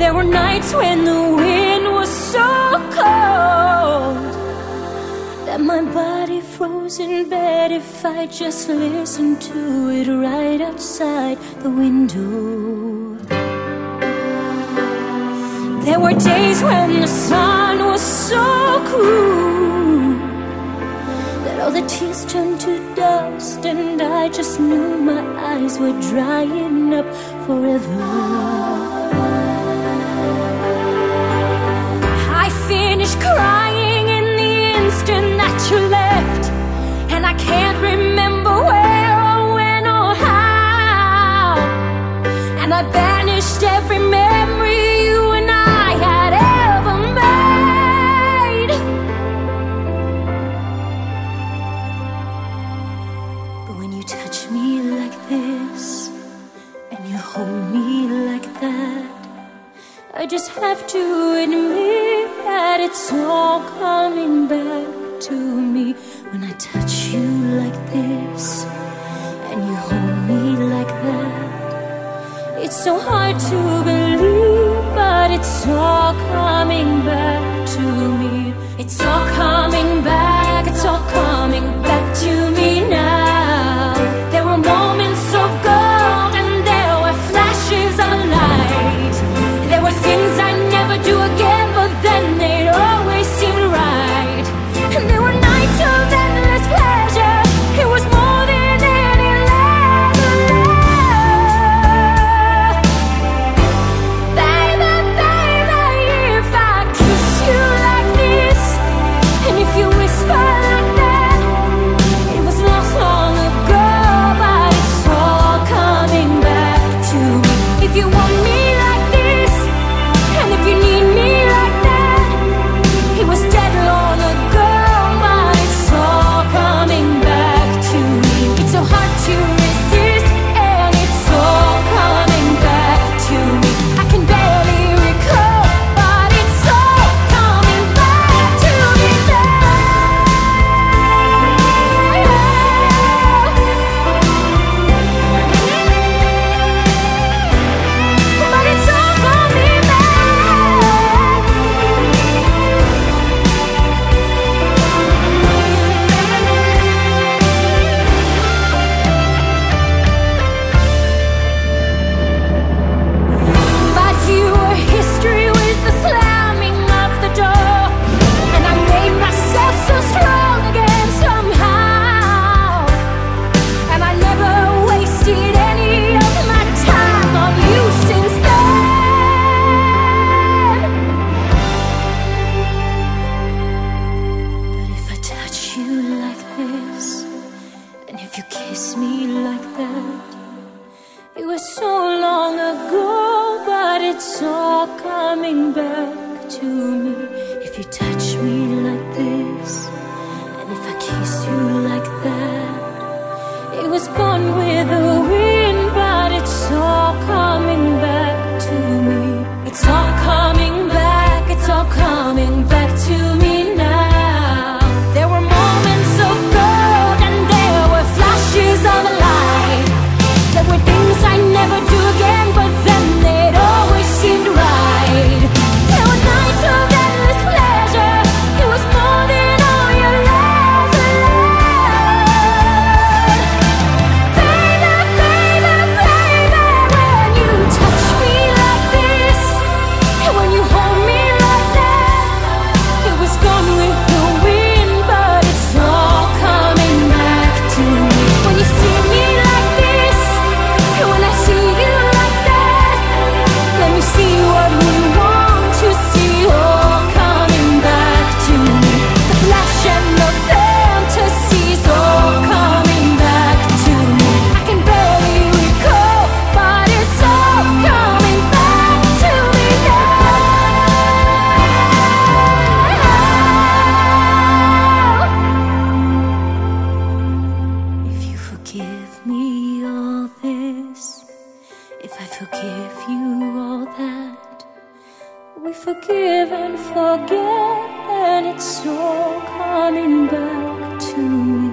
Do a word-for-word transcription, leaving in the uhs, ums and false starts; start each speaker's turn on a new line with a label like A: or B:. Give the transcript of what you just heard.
A: There were nights when the wind was so cold that my body froze in bed if I just listened to it right outside the window. There were days when the sun was so cruel that all the tears turned to dust, and I just knew my eyes were drying up forever. I finished crying in the instant that you left, and I can't remember where or when or how, and I banished every memory you and I had ever made. But when you touch me like this and you hold me like that, I just have to admit that it's all coming back to me. When I touch you like this and you hold me like that, it's so hard to believe, but it's all coming back to me. It's all coming back, it's all coming back to me now. There were moments of gold and there were flashes of light. There were things I'd never do again, but then they'd always seem right. And there were nights of endless pleasure. It was more than any leather love. Baby, baby, if I kiss you like this, and if you whisper like that, it was lost long ago, but it's all coming back to me. If you want me like this, and if you need me like that, it was dead long ago, but it's all coming back to me. It's so hard to resist, and it's all coming back to me. I can barely recall, but it's all coming back to me now. But it's all coming back. But you were history with the slamming of the door, and I made myself so strong again somehow, and I never wasted any of my time on you since then. But if I touch you like this, and if you kiss me like that, it was so long ago, but it's all coming back to me. If you touch me like this, and if I kiss you like that, it was gone with the wind, but it's all coming back to me. It's all coming back, it's all coming back to me now. There were moments of gold and there were flashes of light. There were things I never do again, but then they'd always seemed right. There were nights of endless pleasure. It was more than all your lies allowed. Baby, baby, baby, when you touch me like this, and when you hold me like that, it was gone with the wind, but it's all coming back to me. When you see me like this, and when I see you like that, let me see what we want to see, all coming back to me. The flash and the fantasies, all coming back to me. I can barely recall, but it's all coming back to me now. If you forgive me all this, if I forgive you all that, we forgive and forget, and it's all coming back to me.